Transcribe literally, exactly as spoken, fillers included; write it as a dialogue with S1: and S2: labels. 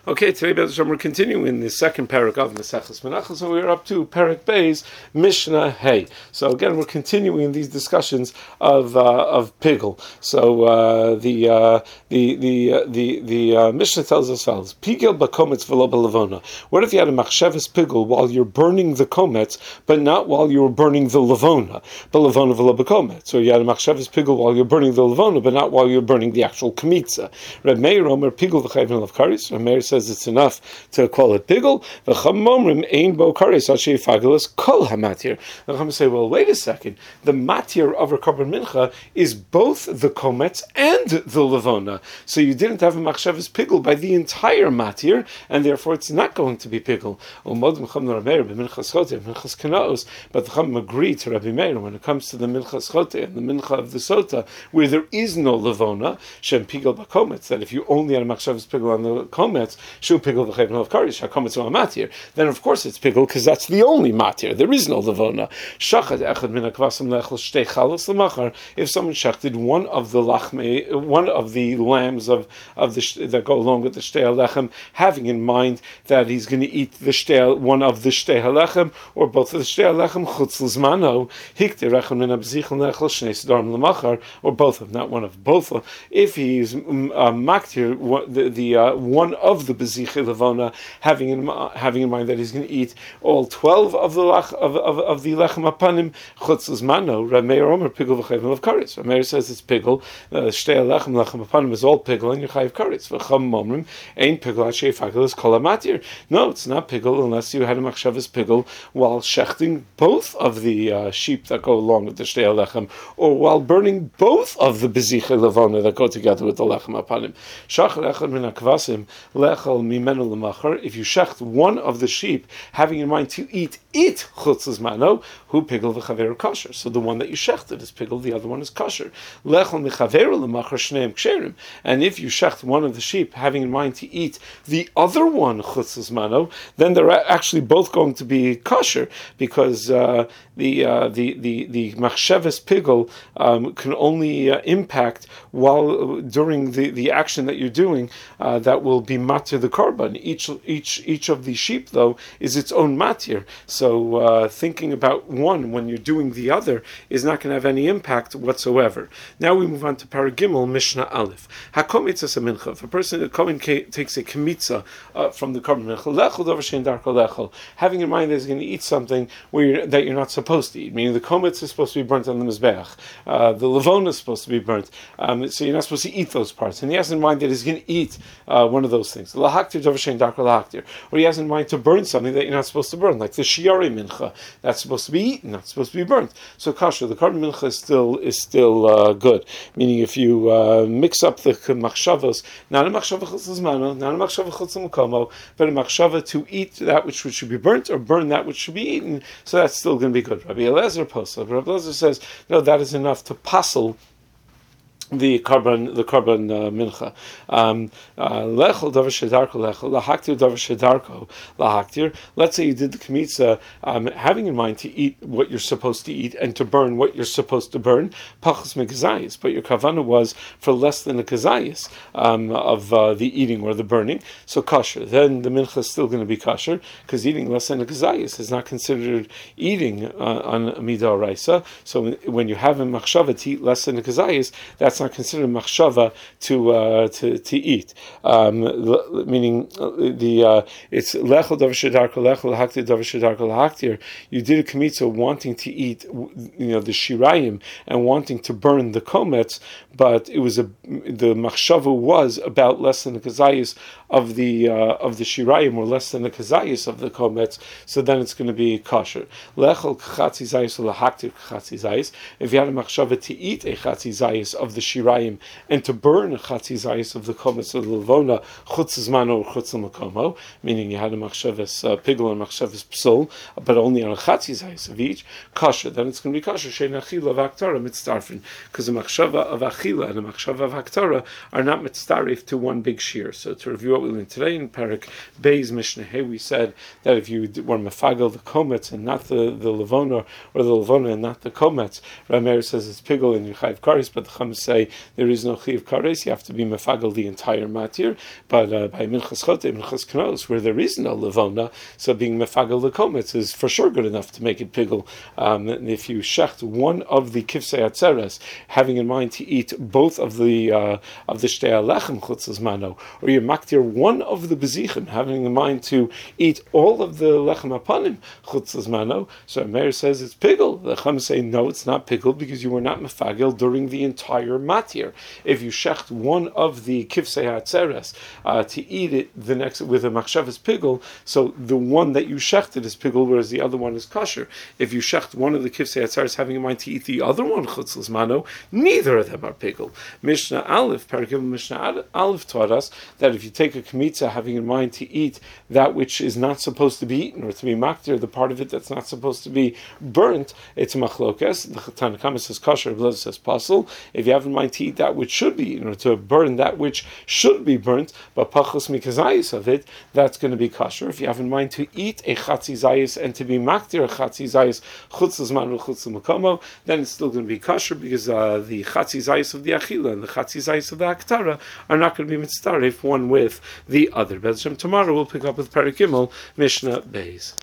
S1: Okay, today we're continuing the second parak of Maseches Menachos, so we're up to Parak Beis Mishnah Hey. So again, we're continuing these discussions of uh, of pigul. So uh, the uh, the the uh, the the uh, Mishnah tells us as follows: Pigel b'kometz v'lo b'levona. What if you had a machshavas pigul while you're burning the kometz, but not while you were burning the levona? B'levona v'lo b'kometz. So you had a machshavas pigul while you're burning the levona, but not while you're burning the actual kmitza. Reb Meir Omer pigul v'chayvin lav karis. Reb Meir says it's enough to call it pigul. The Chachamim ein bo kares asher yifagelos kol hamatir. The Chachamim say, well, wait a second. The matir of a korban mincha is both the kometz and the levona. So you didn't have a machshavas pigul by the entire matir, and therefore it's not going to be pigul. But the Chachamim agree to Rabbi Meir when it comes to the minchas chote and the mincha of the sota, where there is no levona, shem pigul b'kometz, that if you only had a machshavas pigul on the kometz, shu pigul v'chayvin lav karis, hakometz o matir, then of course it's pigul because that's the only matir. There is no levona. Shachad echad min hakvasim lechel shtei chalos l'machar. If someone shachted one of the lachme, one of the lambs of of the that go along with the shtei halechem, having in mind that he's going to eat the shtei, one of the shtei halechem or both of the shtei halechem chutz l'zmano, hikter echad min habzichel lechel shnei sedarim l'machar, or both of, not one of both. If he's uh, maktir the, the uh, one of the bezichel levona, having in uh, having in mind that he's going to eat all twelve of the lach, of, of of the lechem apanim chutz l'zmano, Reb Meir Omer pigul v'chayvin lav karis. Reb Meir says it's pigul. Shtei halechem lechem apanim is all pigul, and you chayiv karis. V'cham omrim ein pigul asher yifagelos kol hamatir. No, it's not pigul unless you had a machshavas pigul while shechting both of the uh, sheep that go along with the shtei halechem, or while burning both of the bezichel levona that go together with the lechem apanim. Shachar echad min hakvasim lechel mimenu l'machar. If you shecht one of the sheep, having in mind to eat it chutz l'zmano, hu pigul v'chaveru kosher. So the one that you shechted is pigul, the other one is kosher. Lechel michaveru l'machar shneim ksherim. And if you shecht one of the sheep, having in mind to eat the other one chutz l'zmano, then they're actually both going to be kosher, because uh, the uh, the the the machshavas pigul um, can only uh, impact while uh, during the, the action that you're doing uh, that will be matir the korban. Each each each of the sheep though is its own matir. So uh, thinking about one when you're doing the other is not going to have any impact whatsoever. Now we move on to Paragimel Mishnah Aleph. Hakomitzas a mincha. If a person a kohen takes a kemitza uh, from the korban mincha, lechol davar shein darko lechol, having in mind that he's going to eat something where you're, that you're not supposed to eat, meaning the kometz is supposed to be burnt on the mizbeach, uh, the levona is supposed to be burnt, um, so you're not supposed to eat those parts, and he has in mind that he's going to eat uh, one of those things. Lahaktir davar shein darko lahaktir, or he has in mind to burn something that you're not supposed to burn, like the shiari mincha, that's supposed to be eaten, not supposed to be burnt. So kasher, the korban mincha is still is still uh, good. Meaning, if you uh, mix up the machshavos, not a machshava chutz l'zmano, not a machshava chutz l'makomo, but a machshava to eat that which should be burnt or burn that which should be eaten, so that's still going to be good. Rabbi Eliezer posel. Rabbi Eliezer says, no, that is enough to passel the korban, the korban uh, mincha. Lechol davar shedarko lechol lahaktir davar shedarko lahaktir. Let's say you did the kmitza, um, having in mind to eat what you're supposed to eat and to burn what you're supposed to burn. Pachos mekazayis, but your kavana was for less than a kazayis um, of uh, the eating or the burning. So kosher. Then the mincha is still going to be kosher because eating less than a kazayis is not considered eating uh, on midah raisa. So when you have a machshava to eat less than a kazayis, that's not considered machshava to uh, to to eat. Um, meaning uh, the uh, it's lechol davar shedarko lechol lahaktir davar shedarko lahaktir. You did a kmitza wanting to eat, you know, the shirayim and wanting to burn the kometz, but it was a the machshava was about less than the kazayis of the uh, of the shirayim or less than the kazayis of the kometz. So then it's going to be kosher. Lechol chatzi zayis or lahaktir chatzi zayis. If you had a machshava to eat a chatzi zayis of the shirayim and to burn a chatzi zayis of the kometz of the levona chutz zmano or chutz l'makomo, meaning you had a machshavas uh, pigul and machshavas psul, but only on a chatzi zayis of each, kosher. Then it's going to be kosher. Shein achila of haktara mitzdarfin, because the machshava of achila and the machshava of haktara are not mitzdarif to one big shear. So to review what we learned today in Parak Beis Mishnah Hey, we said that if you were mefagel the kometz and not the the levona, or the levona and not the kometz, Reb Meir says it's pigul and you chayiv karis, but the Chum say say there is no Chiv Kares, you have to be mefagel the entire matir. But uh, by Minchas Chote, Minchas Knos, where there is no levona, so being mefagel the komets is for sure good enough to make it pigel. Um, and if you shecht one of the kivsei atzeres, having in mind to eat both of the uh, of the shtei alechem chutzas mano, or you maktir one of the bezichim, having in mind to eat all of the lechem apanim chutzas mano, so Meir says it's pigel. The Chum say no, it's not pigel because you were not mefagel during the entire matir. If you shecht one of the kivsei atzeres uh, to eat it the next with a machshavas pigel, so the one that you shechted is pigel, whereas the other one is kosher. If you shecht one of the kivsei atzeres having in mind to eat the other one chutzlas mano, neither of them are pigel. Mishnah Aleph, Parakim Mishnah Aleph taught us that if you take a kmitza having in mind to eat that which is not supposed to be eaten, or to be maktir, the part of it that's not supposed to be burnt, it's a machlokes. The Tanna Kama says kosher, Blazer says pasul. If you have in mind to eat that which should be eaten, or to burn that which should be burnt, but pachos mikazayis of it, that's going to be kosher. If you have in mind to eat a chatzi zayis and to be maktir a chatzi zayis chutz l'zman chutz l'makomo, then it's still going to be kosher because uh, the chatzi zayis of the achila and the chatzi zayis of the aktara are not going to be mitzdarif one with the other. But tomorrow we'll pick up with Perek Gimel, Mishnah Beis.